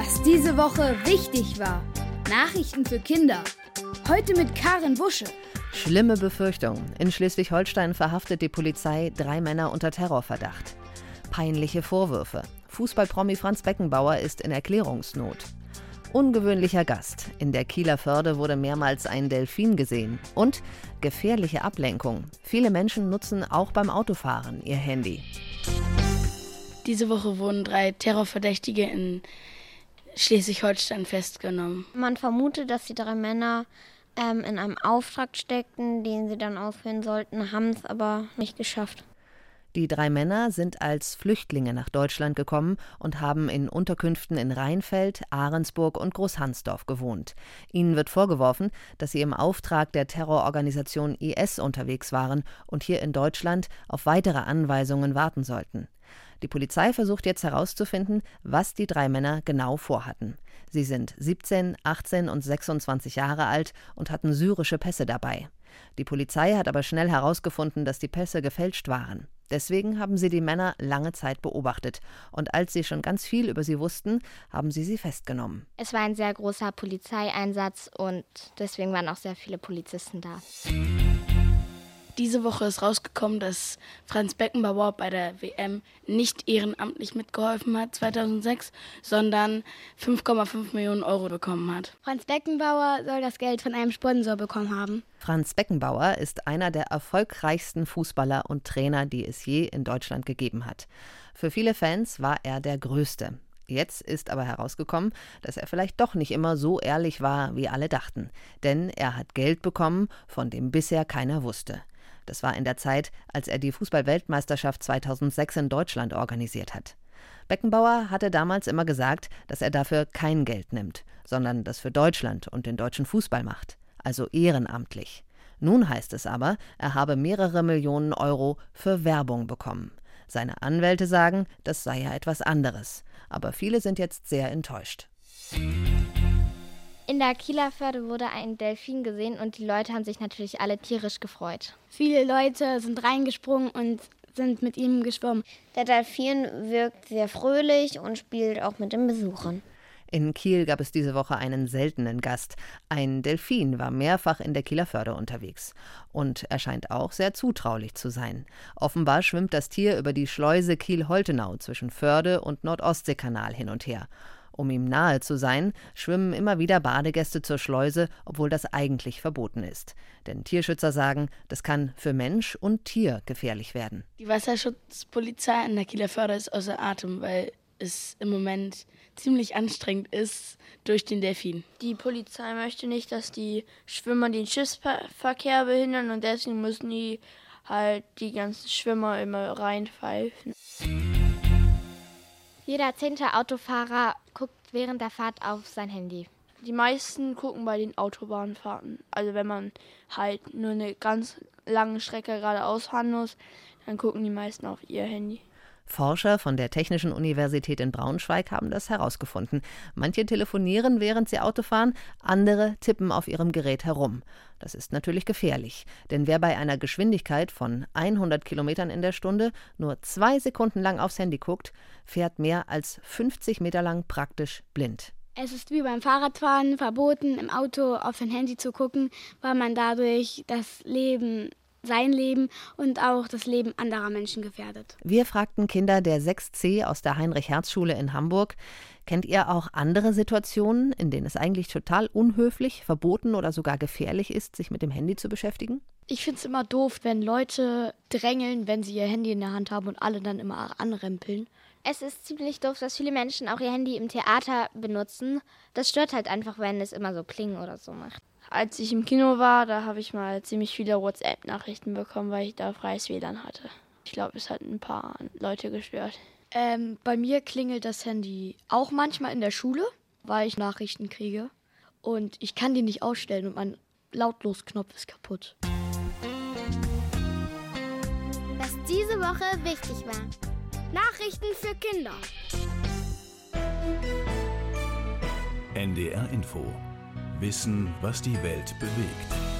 Was diese Woche wichtig war. Nachrichten für Kinder. Heute mit Karin Busche. Schlimme Befürchtung. In Schleswig-Holstein verhaftet die Polizei 3 Männer unter Terrorverdacht. Peinliche Vorwürfe. Fußballpromi Franz Beckenbauer ist in Erklärungsnot. Ungewöhnlicher Gast. In der Kieler Förde wurde mehrmals ein Delfin gesehen. Und gefährliche Ablenkung. Viele Menschen nutzen auch beim Autofahren ihr Handy. Diese Woche wurden 3 Terrorverdächtige in Schleswig-Holstein festgenommen. Man vermutet, dass die 3 Männer in einem Auftrag steckten, den sie dann ausführen sollten, haben es aber nicht geschafft. Die 3 Männer sind als Flüchtlinge nach Deutschland gekommen und haben in Unterkünften in Rheinfeld, Ahrensburg und Großhansdorf gewohnt. Ihnen wird vorgeworfen, dass sie im Auftrag der Terrororganisation IS unterwegs waren und hier in Deutschland auf weitere Anweisungen warten sollten. Die Polizei versucht jetzt herauszufinden, was die 3 Männer genau vorhatten. Sie sind 17, 18 und 26 Jahre alt und hatten syrische Pässe dabei. Die Polizei hat aber schnell herausgefunden, dass die Pässe gefälscht waren. Deswegen haben sie die Männer lange Zeit beobachtet. Und als sie schon ganz viel über sie wussten, haben sie festgenommen. Es war ein sehr großer Polizeieinsatz und deswegen waren auch sehr viele Polizisten da. Diese Woche ist rausgekommen, dass Franz Beckenbauer bei der WM nicht ehrenamtlich mitgeholfen hat 2006, sondern 5,5 Millionen Euro bekommen hat. Franz Beckenbauer soll das Geld von einem Sponsor bekommen haben. Franz Beckenbauer ist einer der erfolgreichsten Fußballer und Trainer, die es je in Deutschland gegeben hat. Für viele Fans war er der Größte. Jetzt ist aber herausgekommen, dass er vielleicht doch nicht immer so ehrlich war, wie alle dachten. Denn er hat Geld bekommen, von dem bisher keiner wusste. Das war in der Zeit, als er die Fußball-Weltmeisterschaft 2006 in Deutschland organisiert hat. Beckenbauer hatte damals immer gesagt, dass er dafür kein Geld nimmt, sondern das für Deutschland und den deutschen Fußball macht, also ehrenamtlich. Nun heißt es aber, er habe mehrere Millionen Euro für Werbung bekommen. Seine Anwälte sagen, das sei ja etwas anderes. Aber viele sind jetzt sehr enttäuscht. In der Kieler Förde wurde ein Delfin gesehen und die Leute haben sich natürlich alle tierisch gefreut. Viele Leute sind reingesprungen und sind mit ihm geschwommen. Der Delfin wirkt sehr fröhlich und spielt auch mit den Besuchern. In Kiel gab es diese Woche einen seltenen Gast. Ein Delfin war mehrfach in der Kieler Förde unterwegs. Und er scheint auch sehr zutraulich zu sein. Offenbar schwimmt das Tier über die Schleuse Kiel-Holtenau zwischen Förde und Nordostseekanal hin und her. Um ihm nahe zu sein, schwimmen immer wieder Badegäste zur Schleuse, obwohl das eigentlich verboten ist. Denn Tierschützer sagen, das kann für Mensch und Tier gefährlich werden. Die Wasserschutzpolizei an der Kieler Förde ist außer Atem, weil es im Moment ziemlich anstrengend ist durch den Delfin. Die Polizei möchte nicht, dass die Schwimmer den Schiffsverkehr behindern und deswegen müssen die ganzen Schwimmer immer reinpfeifen. Jeder 10. Autofahrer guckt während der Fahrt auf sein Handy. Die meisten gucken bei den Autobahnfahrten. Also wenn man halt nur eine ganz lange Strecke geradeaus fahren muss, dann gucken die meisten auf ihr Handy. Forscher von der Technischen Universität in Braunschweig haben das herausgefunden. Manche telefonieren, während sie Auto fahren, andere tippen auf ihrem Gerät herum. Das ist natürlich gefährlich, denn wer bei einer Geschwindigkeit von 100 Kilometern in der Stunde nur 2 Sekunden lang aufs Handy guckt, fährt mehr als 50 Meter lang praktisch blind. Es ist wie beim Fahrradfahren verboten, im Auto auf sein Handy zu gucken, weil man dadurch sein Leben und auch das Leben anderer Menschen gefährdet. Wir fragten Kinder der 6C aus der Heinrich-Hertz-Schule in Hamburg, kennt ihr auch andere Situationen, in denen es eigentlich total unhöflich, verboten oder sogar gefährlich ist, sich mit dem Handy zu beschäftigen? Ich finde es immer doof, wenn Leute drängeln, wenn sie ihr Handy in der Hand haben und alle dann immer anrempeln. Es ist ziemlich doof, dass viele Menschen auch ihr Handy im Theater benutzen. Das stört halt einfach, wenn es immer so Klingen oder so macht. Als ich im Kino war, da habe ich mal ziemlich viele WhatsApp-Nachrichten bekommen, weil ich da freies WLAN hatte. Ich glaube, es hat ein paar Leute gestört. Bei mir klingelt das Handy auch manchmal in der Schule, weil ich Nachrichten kriege. Und ich kann die nicht ausstellen und mein Lautlos-Knopf ist kaputt. Was diese Woche wichtig war. Nachrichten für Kinder. NDR Info. Wissen, was die Welt bewegt.